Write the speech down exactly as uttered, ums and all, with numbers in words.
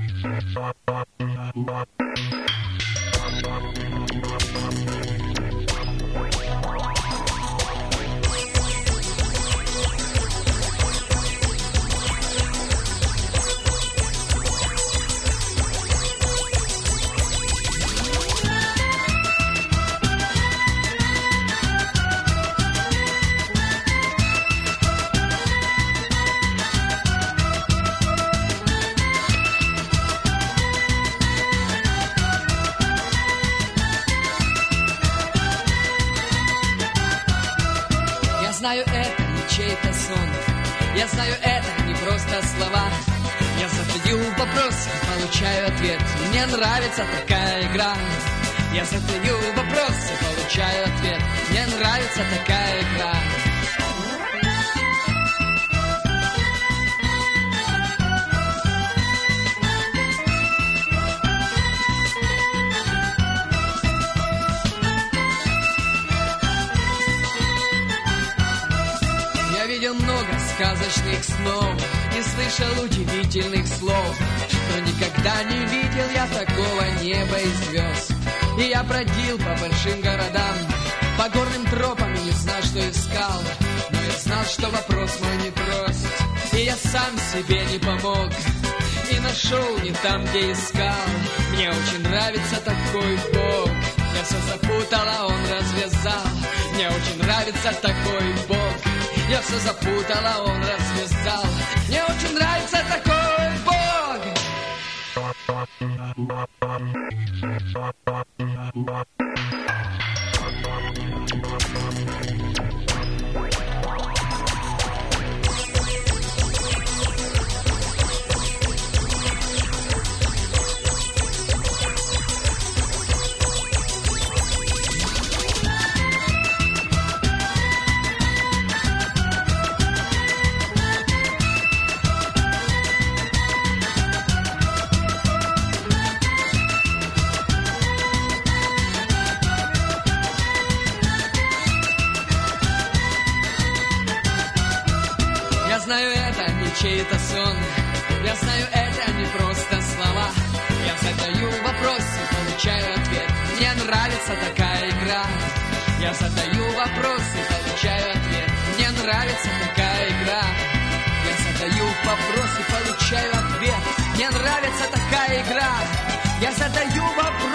Я знаю, это не чей-то сон, я знаю, это не просто слова. Я задаю вопрос, получаю ответ. Мне нравится такая игра. Я задаю вопрос, получаю ответ. Мне нравится такая игра. Я видел много сказочных снов и слышал удивительных слов, но никогда не видел я такого неба и звезд. И я бродил по большим городам, по горным тропам и не знал, что искал. Но я знал, что вопрос мой непрост, и я сам себе не помог, и нашел не там, где искал. Мне очень нравится такой Бог. Я все запутал, а он развязал. Мне очень нравится такой Бог. Я все запутал, а он развязал. Мне очень нравится такой Бог. Я знаю, это не чей-то сон. Я знаю, это не просто слова. Я задаю вопрос и получаю ответ. Мне нравится такая игра. Я задаю вопрос и получаю ответ. Мне нравится такая игра. Я задаю вопрос и получаю ответ. Мне нравится такая игра. Я задаю вопрос.